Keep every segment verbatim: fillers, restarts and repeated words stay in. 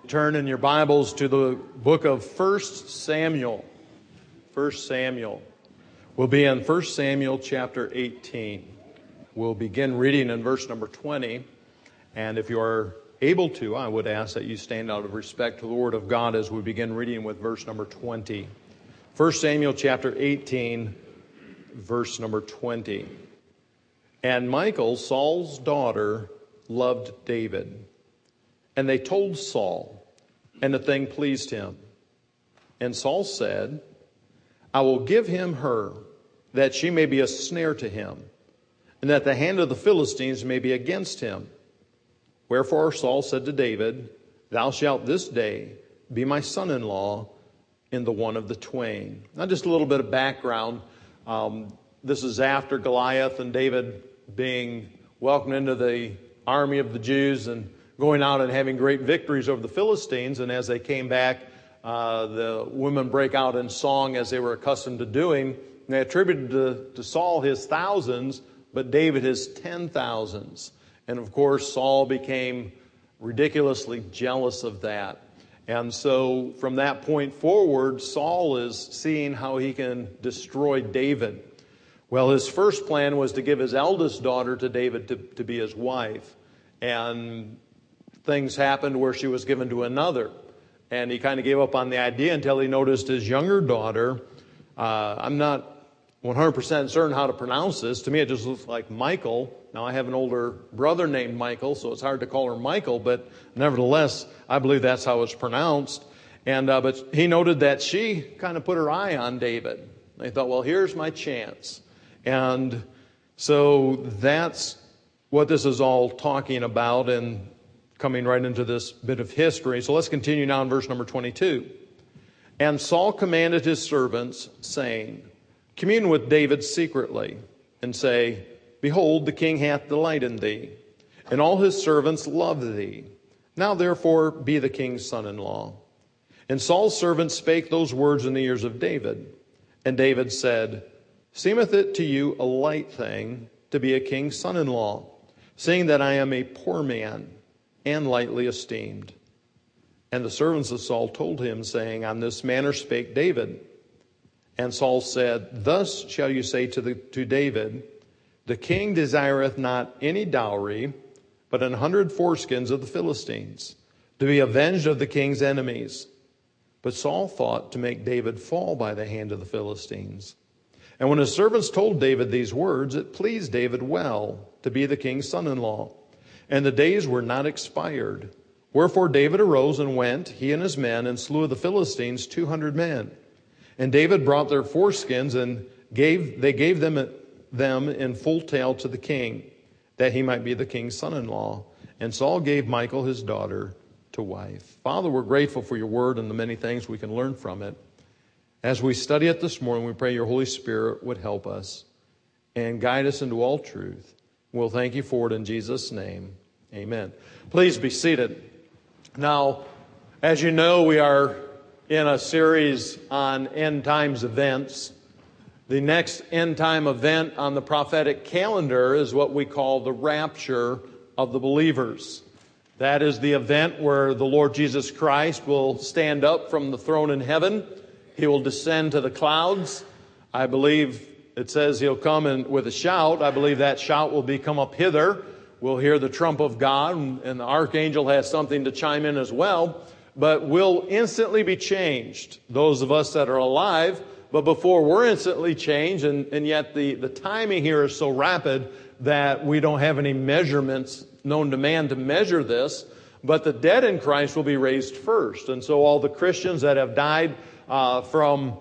Turn in your Bibles to the book of First Samuel. First Samuel. We'll be in First Samuel chapter eighteen. We'll begin reading in verse number twenty. And if you are able to, I would ask that you stand out of respect to the Word of God as we begin reading with verse number twenty. First Samuel chapter eighteen, verse number twenty. And Michal, Saul's daughter, loved David. And they told Saul, and the thing pleased him. And Saul said, I will give him her, that she may be a snare to him, and that the hand of the Philistines may be against him. Wherefore Saul said to David, Thou shalt this day be my son-in-law in the one of the twain. Now just a little bit of background. Um, this is after Goliath and David being welcomed into the army of the Jews and going out and having great victories over the Philistines. And as they came back, uh, the women break out in song as they were accustomed to doing. And they attributed to, to Saul his thousands, but David his ten thousands. And of course, Saul became ridiculously jealous of that. And so from that point forward, Saul is seeing how he can destroy David. Well, his first plan was to give his eldest daughter to David to, to be his wife. And things happened where she was given to another. And he kind of gave up on the idea until he noticed his younger daughter. Uh, I'm not one hundred percent certain how to pronounce this. To me, it just looks like Michal. Now, I have an older brother named Michael, so it's hard to call her Michal. But nevertheless, I believe that's how it's pronounced. And uh, but he noted that she kind of put her eye on David. They thought, well, here's my chance. And so that's what this is all talking about, and coming right into this bit of history. So let's continue now in verse number twenty-two. And Saul commanded his servants, saying, Commune with David secretly, and say, Behold, the king hath delight in thee, and all his servants love thee. Now therefore be the king's son-in-law. And Saul's servants spake those words in the ears of David. And David said, Seemeth it to you a light thing to be a king's son-in-law, seeing that I am a poor man, and lightly esteemed? And the servants of Saul told him, saying, On this manner spake David. And Saul said, Thus shall you say to, the, to David, The king desireth not any dowry, but an hundred foreskins of the Philistines, to be avenged of the king's enemies. But Saul thought to make David fall by the hand of the Philistines. And when his servants told David these words, it pleased David well to be the king's son-in-law. And the days were not expired. Wherefore David arose and went, he and his men, and slew of the Philistines two hundred men. And David brought their foreskins, and gave they gave them, them in full tale to the king, that he might be the king's son-in-law. And Saul gave Michal his daughter to wife. Father, we're grateful for your word and the many things we can learn from it. As we study it this morning, we pray your Holy Spirit would help us and guide us into all truth. We'll thank you for it in Jesus' name. Amen. Please be seated. Now, as you know, we are in a series on end times events. The next end time event on the prophetic calendar is what we call the rapture of the believers. That is the event where the Lord Jesus Christ will stand up from the throne in heaven. He will descend to the clouds. I believe it says he'll come in with a shout. I believe that shout will be, Come up hither. We'll hear the trump of God, and the archangel has something to chime in as well. But we'll instantly be changed, those of us that are alive. But before we're instantly changed, and, and yet the, the timing here is so rapid that we don't have any measurements known to man to measure this. But the dead in Christ will be raised first. And so all the Christians that have died uh, from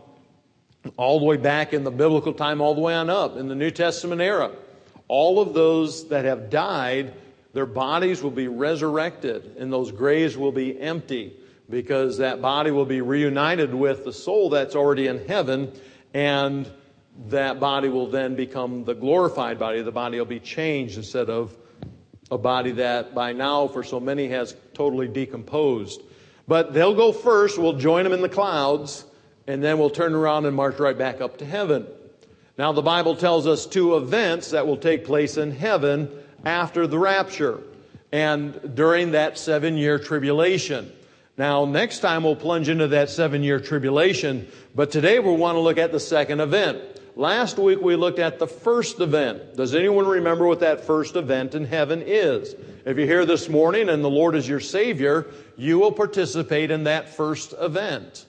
all the way back in the biblical time, all the way on up in the New Testament era, all of those that have died, their bodies will be resurrected, and those graves will be empty, because that body will be reunited with the soul that's already in heaven, and that body will then become the glorified body. The body will be changed instead of a body that by now for so many has totally decomposed. But they'll go first. We'll join them in the clouds, and then we'll turn around and march right back up to heaven. Now, the Bible tells us two events that will take place in heaven after the rapture and during that seven-year tribulation. Now, next time we'll plunge into that seven-year tribulation, but today we want to look at the second event. Last week we looked at the first event. Does anyone remember what that first event in heaven is? If you're here this morning and the Lord is your Savior, you will participate in that first event.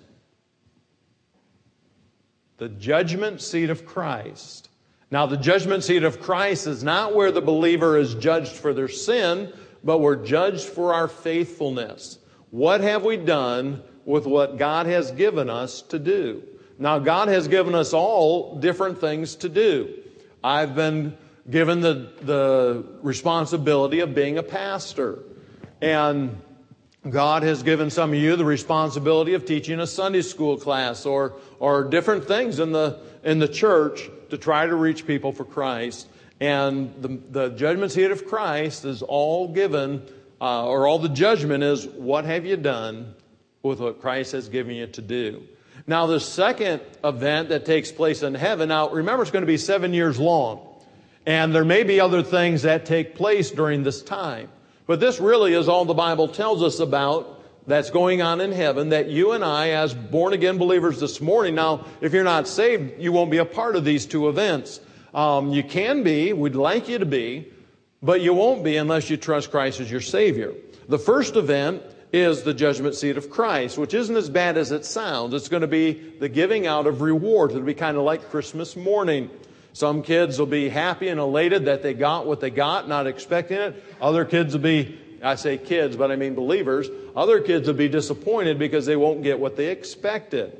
The judgment seat of Christ. Now, the judgment seat of Christ is not where the believer is judged for their sin, but we're judged for our faithfulness. What have we done with what God has given us to do? Now, God has given us all different things to do. I've been given the, the responsibility of being a pastor. And God has given some of you the responsibility of teaching a Sunday school class or, or different things in the, in the church to try to reach people for Christ. And the, the judgment seat of Christ is all given, uh, or all the judgment is, what have you done with what Christ has given you to do? Now, the second event that takes place in heaven, now remember it's going to be seven years long. And there may be other things that take place during this time. But this really is all the Bible tells us about that's going on in heaven, that you and I, as born-again believers this morning, now, if you're not saved, you won't be a part of these two events. Um, you can be, we'd like you to be, but you won't be unless you trust Christ as your Savior. The first event is the judgment seat of Christ, which isn't as bad as it sounds. It's going to be the giving out of rewards. It'll be kind of like Christmas morning. Some kids will be happy and elated that they got what they got, not expecting it. Other kids will be, I say kids, but I mean believers. Other kids will be disappointed because they won't get what they expected.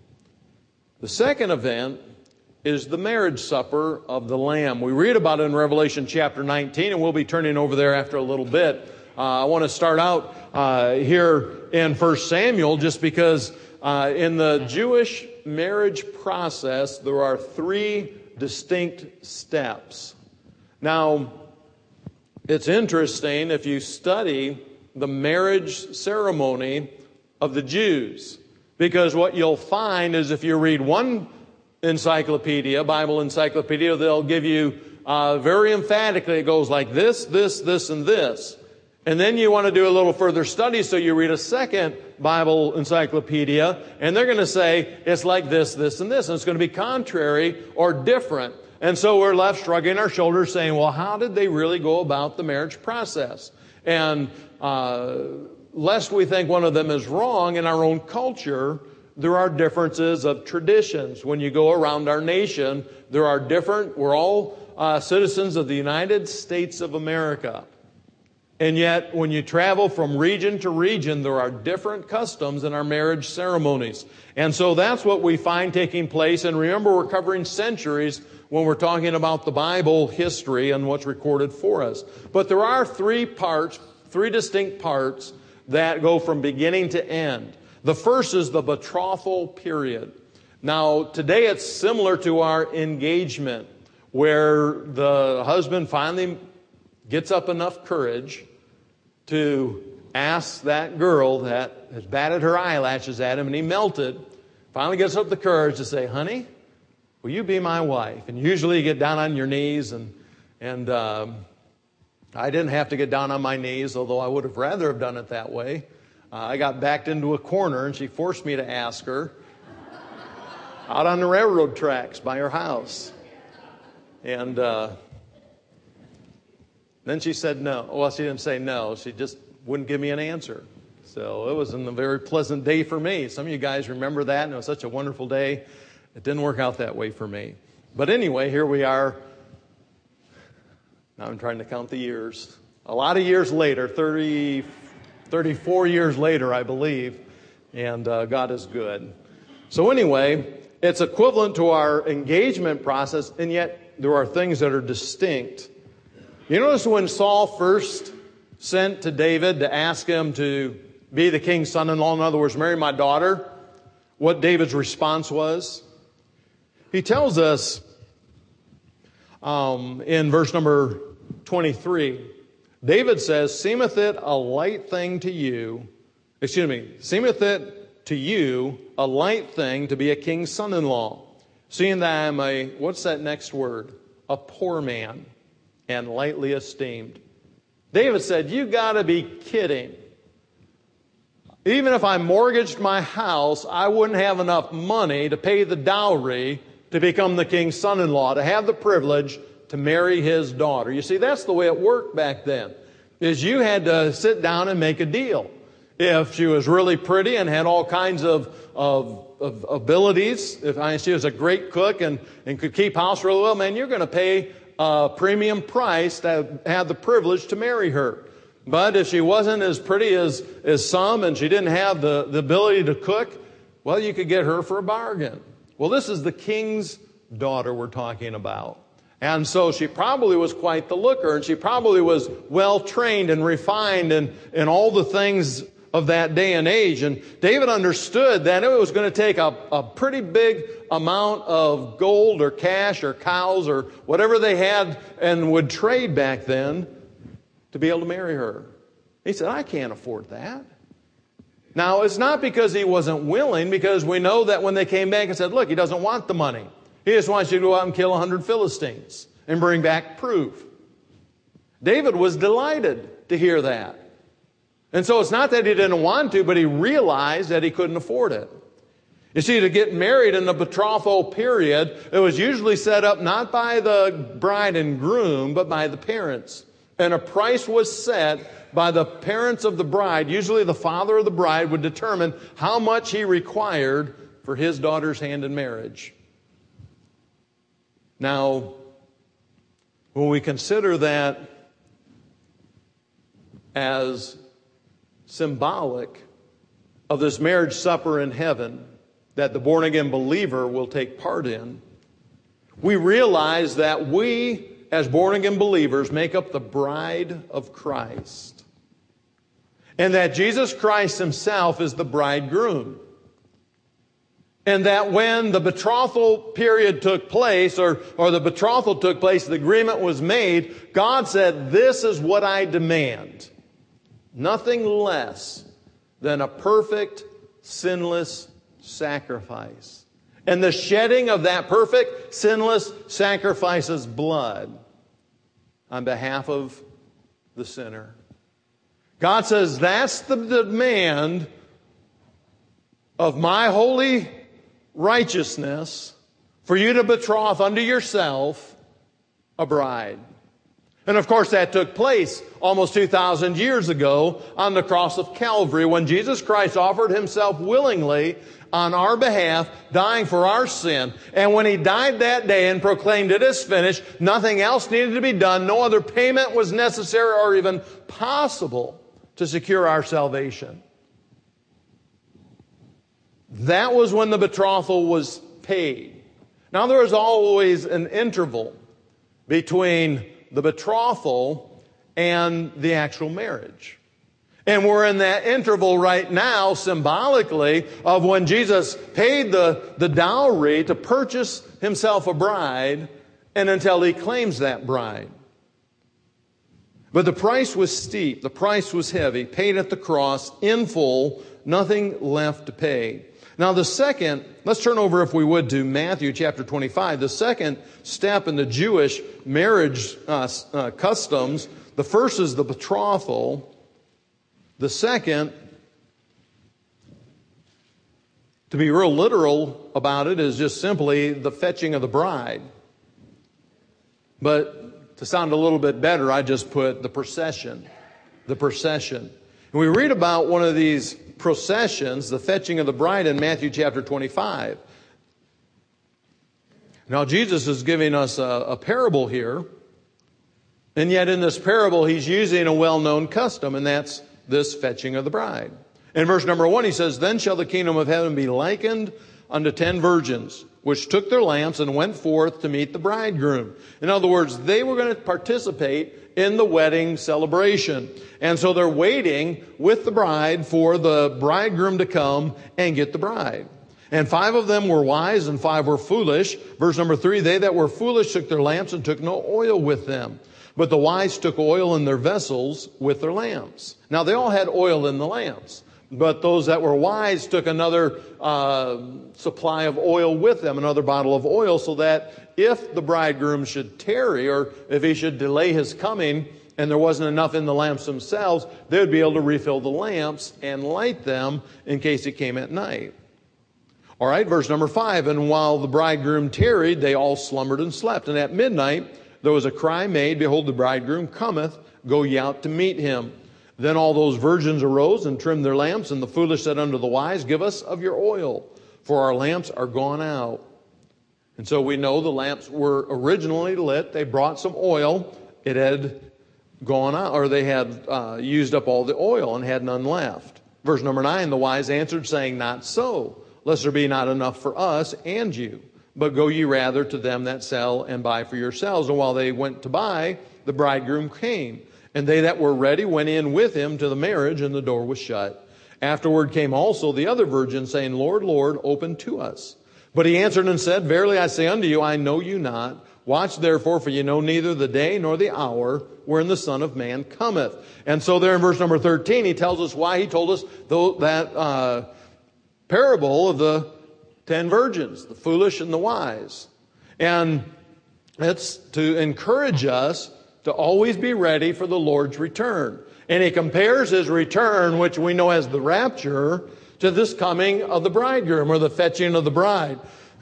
The second event is the marriage supper of the Lamb. We read about it in Revelation chapter nineteen, and we'll be turning over there after a little bit. Uh, I want to start out uh, here in First Samuel just because uh, in the Jewish marriage process, there are three distinct steps. Now, it's interesting if you study the marriage ceremony of the Jews, because what you'll find is if you read one encyclopedia, Bible encyclopedia, they'll give you uh, very emphatically, it goes like this, this, this, and this. And then you want to do a little further study, so you read a second Bible encyclopedia, and they're going to say it's like this, this, and this. And it's going to be contrary or different. And so we're left shrugging our shoulders saying, well, how did they really go about the marriage process? And uh, lest we think one of them is wrong, in our own culture, there are differences of traditions. When you go around our nation, there are different, we're all uh, citizens of the United States of America. And yet, when you travel from region to region, there are different customs in our marriage ceremonies. And so that's what we find taking place. And remember, we're covering centuries when we're talking about the Bible history and what's recorded for us. But there are three parts, three distinct parts that go from beginning to end. The first is the betrothal period. Now, today it's similar to our engagement, where the husband finally gets up enough courage to ask that girl that has batted her eyelashes at him and he melted, finally gets up the courage to say, honey, will you be my wife? And usually you get down on your knees, and and um, I didn't have to get down on my knees, although I would have rather have done it that way. Uh, I got backed into a corner and she forced me to ask her out on the railroad tracks by her house. And uh, then she said no. Well, she didn't say no. She just wouldn't give me an answer. So it wasn't a very pleasant day for me. Some of you guys remember that, and it was such a wonderful day. It didn't work out that way for me. But anyway, here we are. Now I'm trying to count the years. A lot of years later, thirty, thirty-four years later, I believe. And uh, God is good. So anyway, it's equivalent to our engagement process, and yet there are things that are distinct. You notice when Saul first sent to David to ask him to be the king's son-in-law, in other words, marry my daughter, what David's response was? He tells us um, in verse number twenty-three, David says, seemeth it a light thing to you, excuse me, seemeth it to you a light thing to be a king's son-in-law, seeing that I am a, what's that next word? A poor man and lightly esteemed. David said, you got to be kidding. Even if I mortgaged my house, I wouldn't have enough money to pay the dowry to become the king's son-in-law, to have the privilege to marry his daughter. You see, that's the way it worked back then, is you had to sit down and make a deal. If she was really pretty and had all kinds of, of, of abilities, if I, she was a great cook and, and could keep house really well, man, you're going to pay a premium price to have the privilege to marry her. But if she wasn't as pretty as, as some and she didn't have the, the ability to cook, well, you could get her for a bargain. Well, this is the king's daughter we're talking about. And so she probably was quite the looker, and she probably was well trained and refined in, in all the things of that day and age. And David understood that it was going to take a, a pretty big amount of gold or cash or cows or whatever they had and would trade back then to be able to marry her. He said, I can't afford that. Now, it's not because he wasn't willing, because we know that when they came back and said, look, he doesn't want the money. He just wants you to go out and kill a hundred Philistines and bring back proof. David was delighted to hear that. And so it's not that he didn't want to, but he realized that he couldn't afford it. You see, to get married in the betrothal period, it was usually set up not by the bride and groom, but by the parents. And a price was set by the parents of the bride. Usually the father of the bride would determine how much he required for his daughter's hand in marriage. Now, when we consider that as symbolic of this marriage supper in heaven that the born-again believer will take part in, we realize that we, as born-again believers, make up the bride of Christ. And that Jesus Christ himself is the bridegroom. And that when the betrothal period took place, or, or the betrothal took place, the agreement was made, God said, this is what I demand. Nothing less than a perfect, sinless sacrifice. And the shedding of that perfect, sinless sacrifice's blood on behalf of the sinner. God says, that's the demand of my holy righteousness for you to betroth unto yourself a bride. And of course that took place almost two thousand years ago on the cross of Calvary, when Jesus Christ offered himself willingly on our behalf, dying for our sin. And when he died that day and proclaimed it is finished, nothing else needed to be done. No other payment was necessary or even possible to secure our salvation. That was when the betrothal was paid. Now there is always an interval between the betrothal and the actual marriage. And we're in that interval right now, symbolically, of when Jesus paid the, the dowry to purchase himself a bride, and until he claims that bride. But the price was steep, the price was heavy, paid at the cross in full, nothing left to pay. Now the second, let's turn over if we would to Matthew chapter twenty-five. The second step in the Jewish marriage uh, uh, customs, the first is the betrothal. The second, to be real literal about it, is just simply the fetching of the bride. But to sound a little bit better, I just put the procession. The procession. And we read about one of these processions, the fetching of the bride, in Matthew chapter twenty-five. Now Jesus is giving us a, a parable here. And yet in this parable, he's using a well-known custom, and that's this fetching of the bride. In verse number one, he says, "Then shall the kingdom of heaven be likened unto ten virgins, which took their lamps and went forth to meet the bridegroom." In other words, they were going to participate in the wedding celebration. And so they're waiting with the bride for the bridegroom to come and get the bride. And five of them were wise and five were foolish. Verse number three, "They that were foolish took their lamps and took no oil with them. But the wise took oil in their vessels with their lamps." Now they all had oil in the lamps. But those that were wise took another uh, supply of oil with them, another bottle of oil, so that if the bridegroom should tarry, or if he should delay his coming and there wasn't enough in the lamps themselves, they would be able to refill the lamps and light them in case it came at night. All right, verse number five. And while the bridegroom tarried, they all slumbered and slept. And at midnight there was a cry made, Behold, the bridegroom cometh, go ye out to meet him. Then all those virgins arose and trimmed their lamps, and the foolish said unto the wise, Give us of your oil, for our lamps are gone out. And so we know the lamps were originally lit. They brought some oil. It had gone out, or they had uh, used up all the oil and had none left. Verse number nine, the wise answered, saying, Not so, lest there be not enough for us and you. But go ye rather to them that sell and buy for yourselves. And while they went to buy, the bridegroom came. And they that were ready went in with him to the marriage, and the door was shut. Afterward came also the other virgins, saying, Lord, Lord, open to us. But he answered and said, Verily I say unto you, I know you not. Watch therefore, for you know neither the day nor the hour wherein the Son of Man cometh. And so there in verse number thirteen, he tells us why he told us that uh, parable of the ten virgins, the foolish and the wise. And it's to encourage us to always be ready for the Lord's return. And he compares his return, which we know as the rapture, to this coming of the bridegroom, or the fetching of the bride.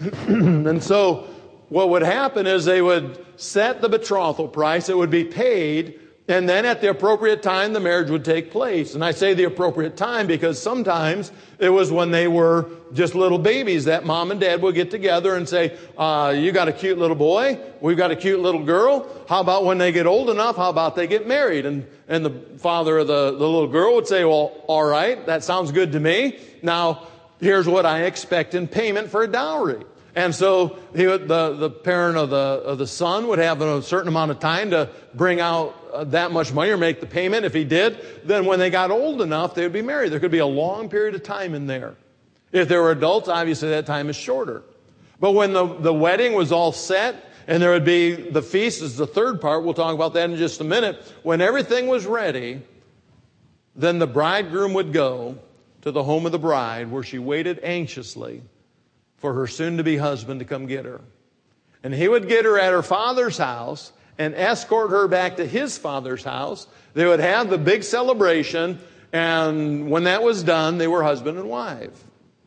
And so what would happen is they would set the betrothal price. It would be paid. And then at the appropriate time, the marriage would take place. And I say the appropriate time because sometimes it was when they were just little babies that mom and dad would get together and say, uh, you got a cute little boy. We've got a cute little girl. How about when they get old enough? How about they get married? And, and the father of the, the little girl would say, well, all right, that sounds good to me. Now, here's what I expect in payment for a dowry. And so he would, the, the parent of the, of the son would have a certain amount of time to bring out uh, that much money or make the payment. If he did, then when they got old enough, they would be married. There could be a long period of time in there. If they were adults, obviously that time is shorter. But when the, the wedding was all set, and there would be the feast is the third part, we'll talk about that in just a minute. When everything was ready, then the bridegroom would go to the home of the bride where she waited anxiously for her soon-to-be husband to come get her. And he would get her at her father's house and escort her back to his father's house. They would have the big celebration, and when that was done, they were husband and wife.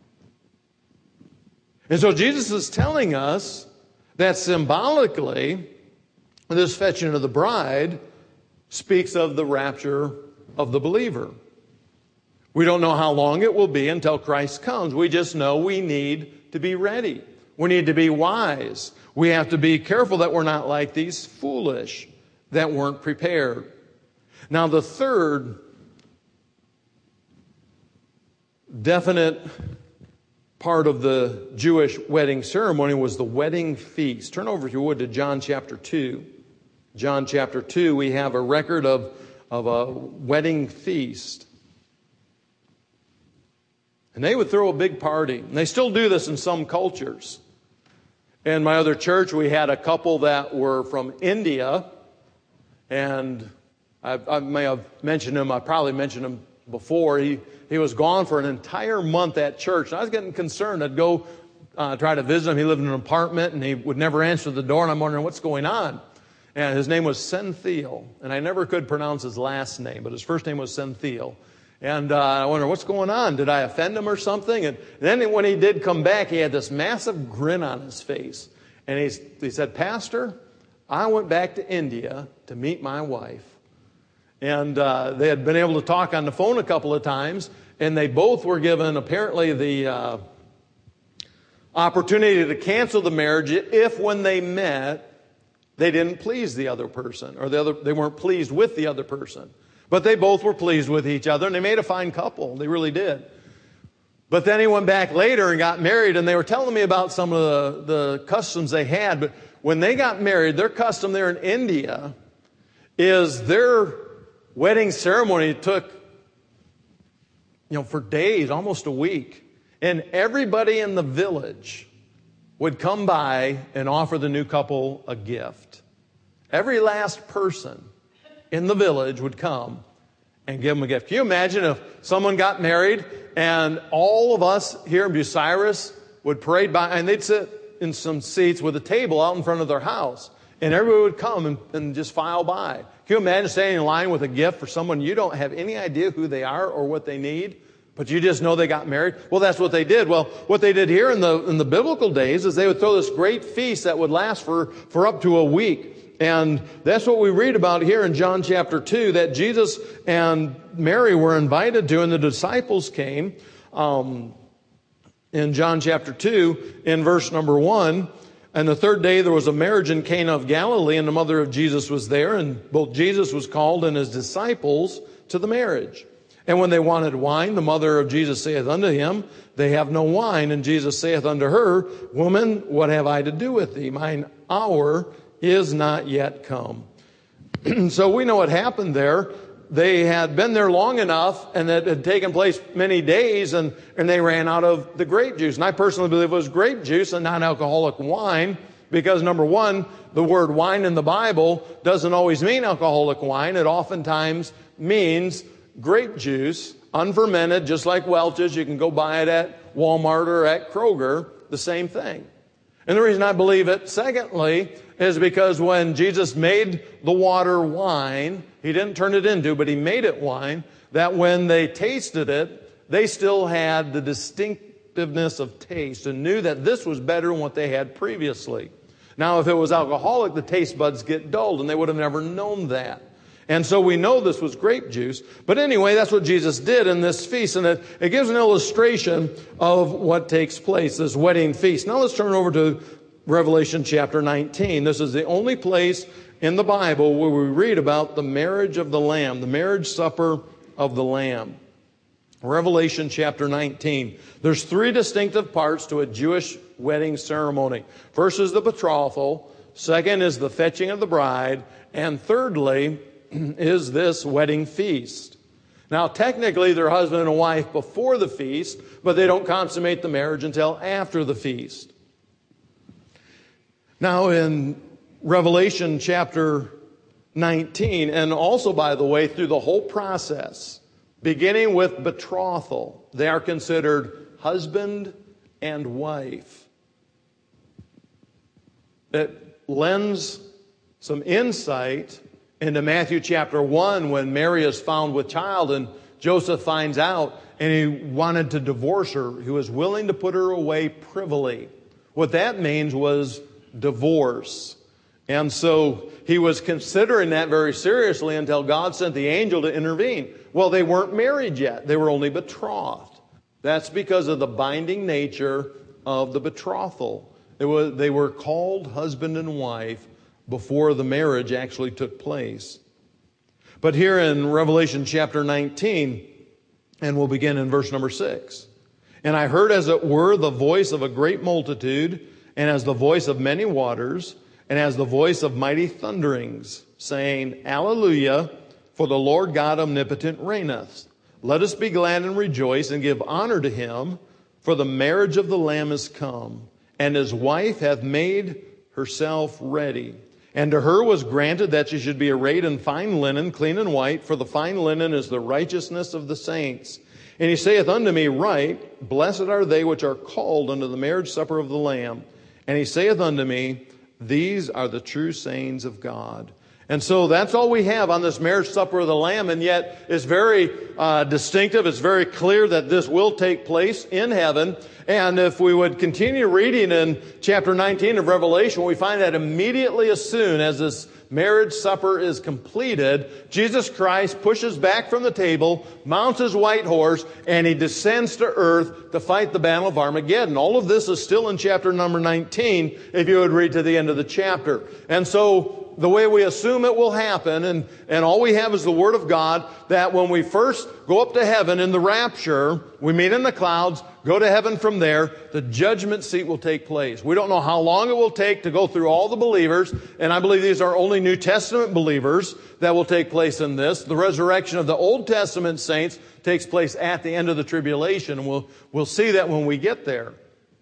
And so Jesus is telling us that symbolically, this fetching of the bride speaks of the rapture of the believer. We don't know how long it will be until Christ comes. We just know we need to be ready. We need to be wise. We have to be careful that we're not like these foolish that weren't prepared. Now, the third definite part of the Jewish wedding ceremony was the wedding feast. Turn over, if you would, to John chapter two. John chapter two, we have a record of, of a wedding feast. And they would throw a big party. And they still do this in some cultures. In my other church, we had a couple that were from India. And I, I may have mentioned him. I probably mentioned him before. He, he was gone for an entire month at church. And I was getting concerned. I'd go uh, try to visit him. He lived in an apartment, and he would never answer the door. And I'm wondering, what's going on? And his name was Senthiel. And I never could pronounce his last name, but his first name was Senthiel. And uh, I wonder, what's going on? Did I offend him or something? And then when he did come back, he had this massive grin on his face. And he, he said, Pastor, I went back to India to meet my wife. And uh, they had been able to talk on the phone a couple of times. And they both were given, apparently, the uh, opportunity to cancel the marriage if when they met, they didn't please the other person. Or the other, they weren't pleased with the other person. But they both were pleased with each other, and they made a fine couple. They really did. But then he went back later and got married, and they were telling me about some of the, the customs they had. But when they got married, their custom there in India is their wedding ceremony took, you know, for days, almost a week. And everybody in the village would come by and offer the new couple a gift. Every last person in the village would come and give them a gift. Can you imagine if someone got married and all of us here in Bucyrus would parade by, and they'd sit in some seats with a table out in front of their house. And everybody would come and, and just file by. Can you imagine standing in line with a gift for someone you don't have any idea who they are or what they need, but you just know they got married? Well, that's what they did. Well, what they did here in the in the biblical days is they would throw this great feast that would last for, for up to a week. And that's what we read about here in John chapter two, that Jesus and Mary were invited to, and the disciples came. Um, in John chapter two, in verse number one, and the third day there was a marriage in Cana of Galilee, and the mother of Jesus was there, and both Jesus was called and his disciples to the marriage. And when they wanted wine, the mother of Jesus saith unto him, They have no wine. And Jesus saith unto her, Woman, what have I to do with thee? Mine hour is not yet come. So we know what happened there. They had been there long enough, and it had taken place many days, and, and they ran out of the grape juice. And I personally believe it was grape juice and non-alcoholic wine, because number one, the word wine in the Bible doesn't always mean alcoholic wine. It oftentimes means grape juice, unfermented, just like Welch's. You can go buy it at Walmart or at Kroger, the same thing. And the reason I believe it, secondly, is because when Jesus made the water wine, he didn't turn it into, but he made it wine, that when they tasted it, they still had the distinctiveness of taste and knew that this was better than what they had previously. Now, if it was alcoholic, the taste buds get dulled, and they would have never known that. And so we know this was grape juice. But anyway, that's what Jesus did in this feast. And it, it gives an illustration of what takes place, this wedding feast. Now let's turn over to Revelation chapter nineteen. This is the only place in the Bible where we read about the marriage of the Lamb, the marriage supper of the Lamb. Revelation chapter nineteen. There's three distinctive parts to a Jewish wedding ceremony. First is the betrothal. Second is the fetching of the bride. And thirdly is this wedding feast. Now, technically, they're husband and wife before the feast, but they don't consummate the marriage until after the feast. Now, in Revelation chapter nineteen, and also, by the way, through the whole process, beginning with betrothal, they are considered husband and wife. It lends some insight into Matthew chapter one, when Mary is found with child and Joseph finds out and he wanted to divorce her. He was willing to put her away privily. What that means was divorce. And so he was considering that very seriously until God sent the angel to intervene. Well, they weren't married yet. They were only betrothed. That's because of the binding nature of the betrothal. It was, they were called husband and wife before the marriage actually took place. But here in Revelation chapter nineteen, and we'll begin in verse number six. And I heard as it were the voice of a great multitude, and as the voice of many waters, and as the voice of mighty thunderings, saying, Alleluia, for the Lord God omnipotent reigneth. Let us be glad and rejoice and give honor to him, for the marriage of the Lamb is come, and his wife hath made herself ready. And to her was granted that she should be arrayed in fine linen, clean and white, for the fine linen is the righteousness of the saints. And he saith unto me, Write, blessed are they which are called unto the marriage supper of the Lamb. And he saith unto me, These are the true sayings of God. And so that's all we have on this marriage supper of the Lamb, and yet it's very uh, distinctive. It's very clear that this will take place in heaven. And if we would continue reading in chapter nineteen of Revelation, we find that immediately as soon as this marriage supper is completed, Jesus Christ pushes back from the table, mounts his white horse, and he descends to earth to fight the battle of Armageddon. All of this is still in chapter number nineteen, if you would read to the end of the chapter. And so the way we assume it will happen, and, and all we have is the Word of God, that when we first go up to heaven in the rapture, we meet in the clouds, go to heaven from there, the judgment seat will take place. We don't know how long it will take to go through all the believers, and I believe these are only New Testament believers that will take place in this. The resurrection of the Old Testament saints takes place at the end of the tribulation, and we'll, we'll see that when we get there.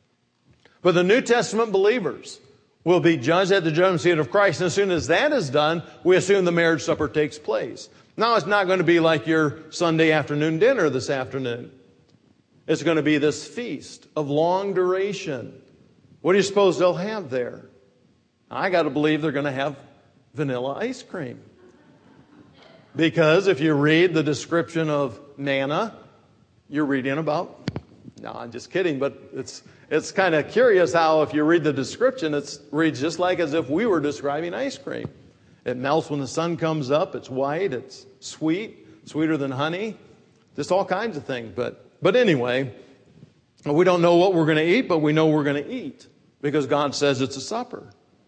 But the New Testament believers will be judged at the judgment seat of Christ. And as soon as that is done, we assume the marriage supper takes place. Now, it's not going to be like your Sunday afternoon dinner this afternoon. It's going to be this feast of long duration. What do you suppose they'll have there? I got to believe they're going to have vanilla ice cream. Because if you read the description of manna, you're reading about, no, I'm just kidding, but it's it's kind of curious how if you read the description, it reads just like as if we were describing ice cream. It melts when the sun comes up, it's white, it's sweet, sweeter than honey, just all kinds of things. But, but anyway, we don't know what we're going to eat, but we know we're going to eat because God says it's a supper.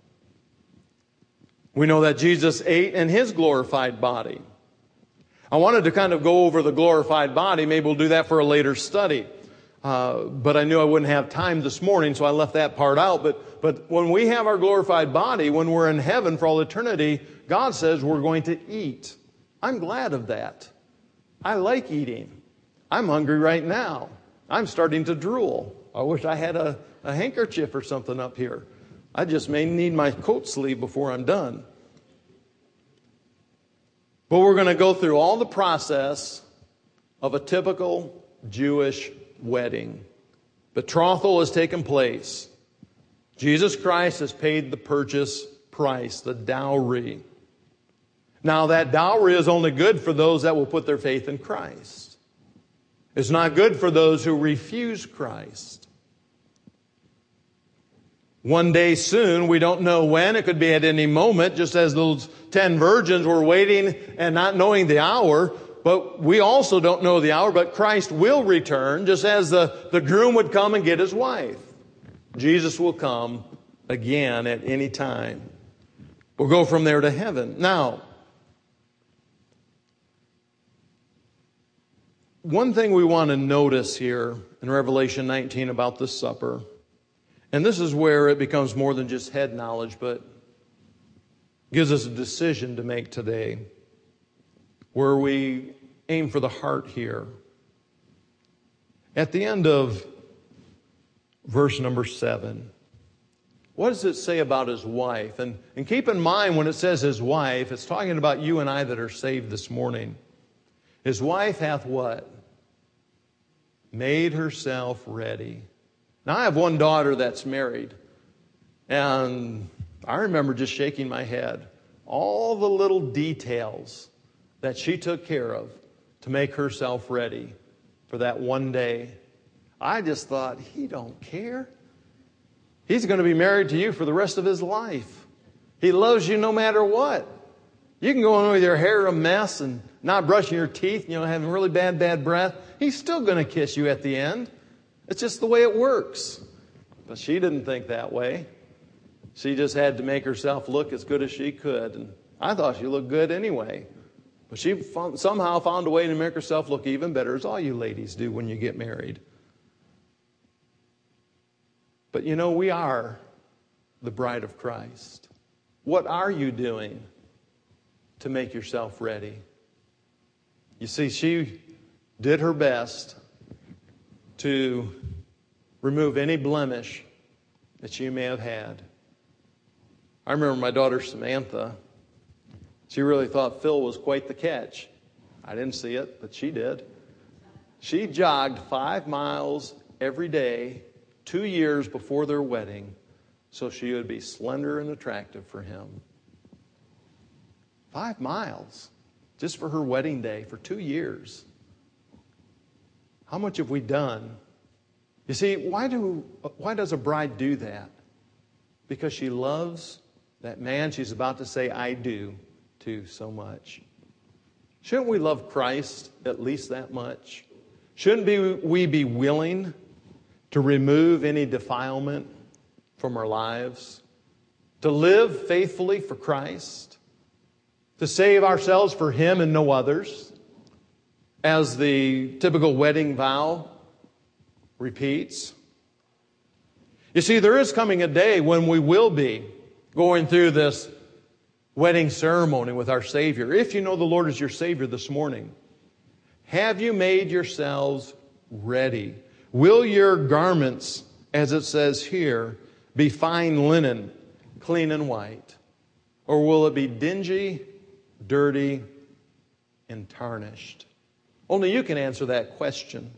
We know that Jesus ate in His glorified body. I wanted to kind of go over the glorified body. Maybe we'll do that for a later study. Uh, but I knew I wouldn't have time this morning, so I left that part out. But, but when we have our glorified body, when we're in heaven for all eternity, God says we're going to eat. I'm glad of that. I like eating. I'm hungry right now. I'm starting to drool. I wish I had a, a handkerchief or something up here. I just may need my coat sleeve before I'm done. But we're going to go through all the process of a typical Jewish wedding. Betrothal has taken place. Jesus Christ has paid the purchase price, the dowry. Now that dowry is only good for those that will put their faith in Christ. It's not good for those who refuse Christ. One day soon, we don't know when, it could be at any moment, just as those ten virgins were waiting and not knowing the hour. But we also don't know the hour, but Christ will return, just as the, the groom would come and get his wife. Jesus will come again at any time. We'll go from there to heaven. Now, one thing we want to notice here in Revelation nineteen about the supper, and this is where it becomes more than just head knowledge, but gives us a decision to make today, where we aim for the heart here. At the end of verse number seven, what does it say about his wife? And, and keep in mind when it says his wife, it's talking about you and I that are saved this morning. His wife hath what? Made herself ready. Now I have one daughter that's married, and I remember just shaking my head. All the little details that she took care of to make herself ready for that one day. I just thought, he don't care. He's going to be married to you for the rest of his life. He loves you no matter what. You can go in with your hair a mess and not brushing your teeth, you know, having really bad, bad breath. He's still going to kiss you at the end. It's just the way it works. But she didn't think that way. She just had to make herself look as good as she could. And I thought she looked good anyway. But she found, somehow found a way to make herself look even better, as all you ladies do when you get married. But you know, we are the bride of Christ. What are you doing to make yourself ready? You see, she did her best to remove any blemish that she may have had. I remember my daughter Samantha. She really thought Phil was quite the catch. I didn't see it, but she did. She jogged five miles every day, two years before their wedding, so she would be slender and attractive for him. Five miles just for her wedding day for two years. How much have we done? You see, why do why does a bride do that? Because she loves that man she's about to say I do to so much. Shouldn't we love Christ at least that much? Shouldn't be, we be willing to remove any defilement from our lives? To live faithfully for Christ? To save ourselves for Him and no others? As the typical wedding vow repeats. You see, there is coming a day when we will be going through this wedding ceremony with our Savior. If you know the Lord as your Savior this morning, have you made yourselves ready? Will your garments, as it says here, be fine linen, clean and white? Or will it be dingy, dirty, and tarnished? Only you can answer that question.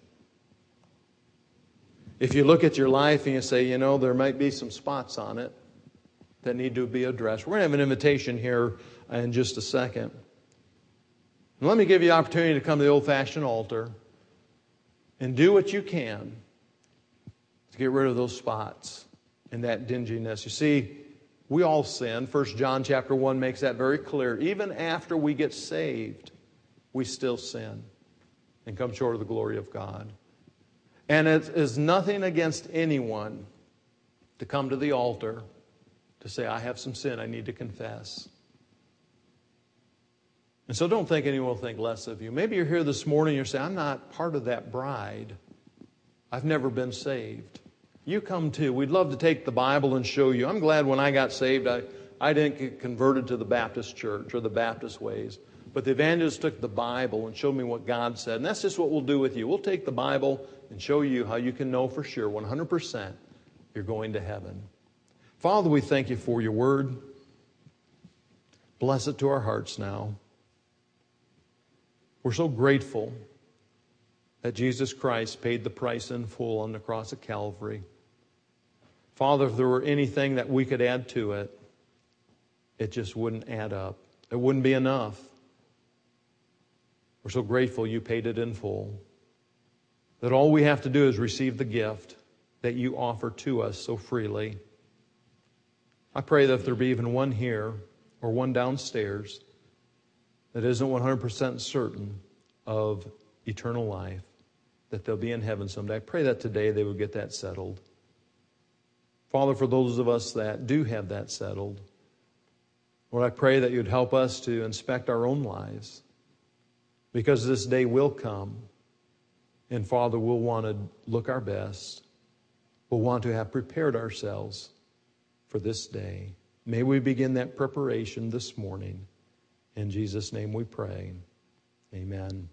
If you look at your life and you say, you know, there might be some spots on it. that need to be addressed. We're going to have an invitation here in just a second. And let me give you the opportunity to come to the old-fashioned altar and do what you can to get rid of those spots and that dinginess. You see, we all sin. First John chapter one makes that very clear. Even after we get saved, we still sin and come short of the glory of God. And it is nothing against anyone to come to the altar to say, I have some sin I need to confess. And so don't think anyone will think less of you. Maybe you're here this morning and you're saying, I'm not part of that bride. I've never been saved. You come too. We'd love to take the Bible and show you. I'm glad when I got saved, I, I didn't get converted to the Baptist church or the Baptist ways. But the evangelist took the Bible and showed me what God said. And that's just what we'll do with you. We'll take the Bible and show you how you can know for sure, one hundred percent, you're going to heaven. Father, we thank you for your word. Bless it to our hearts now. We're so grateful that Jesus Christ paid the price in full on the cross of Calvary. Father, if there were anything that we could add to it, it just wouldn't add up. It wouldn't be enough. We're so grateful you paid it in full. That all we have to do is receive the gift that you offer to us so freely. I pray that if there be even one here or one downstairs that isn't one hundred percent certain of eternal life, that they'll be in heaven someday. I pray that today they will get that settled. Father, for those of us that do have that settled, Lord, I pray that you'd help us to inspect our own lives, because this day will come, and Father, we'll want to look our best. We'll want to have prepared ourselves for this day. May we begin that preparation this morning. In Jesus' name we pray. Amen.